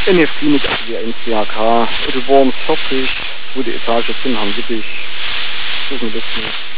NF Klinik, AW 1 BHK, Edelborn 40, zweite Etage, Zinnheim Wittich. Suchen wir das nicht.